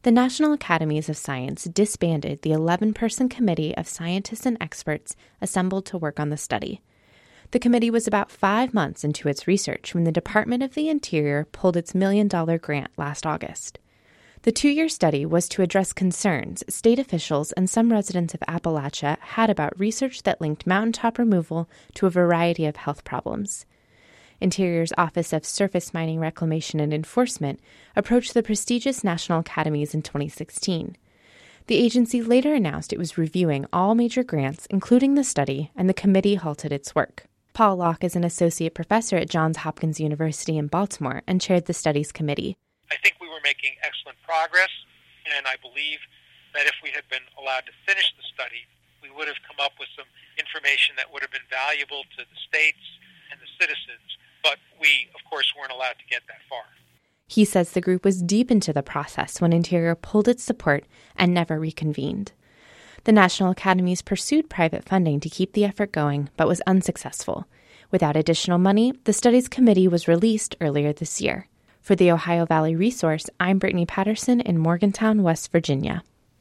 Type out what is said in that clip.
The National Academies of Science disbanded the 11-person committee of scientists and experts assembled to work on the study. The committee was about 5 months into its research when the Department of the Interior pulled its $1 million grant last August. The 2-year study was to address concerns state officials and some residents of Appalachia had about research that linked mountaintop removal to a variety of health problems. Interior's Office of Surface Mining Reclamation and Enforcement approached the prestigious National Academies in 2016. The agency later announced it was reviewing all major grants, including the study, and the committee halted its work. Paul Locke is an associate professor at Johns Hopkins University in Baltimore and chaired the studies committee. I think we were making excellent progress, and I believe that if we had been allowed to finish the study, we would have come up with some information that would have been valuable to the states and the citizens. But we, of course, weren't allowed to get that far. He says the group was deep into the process when Interior pulled its support and never reconvened. The National Academies pursued private funding to keep the effort going, but was unsuccessful. Without additional money, the studies committee was released earlier this year. For the Ohio Valley Resource, I'm Brittany Patterson in Morgantown, West Virginia.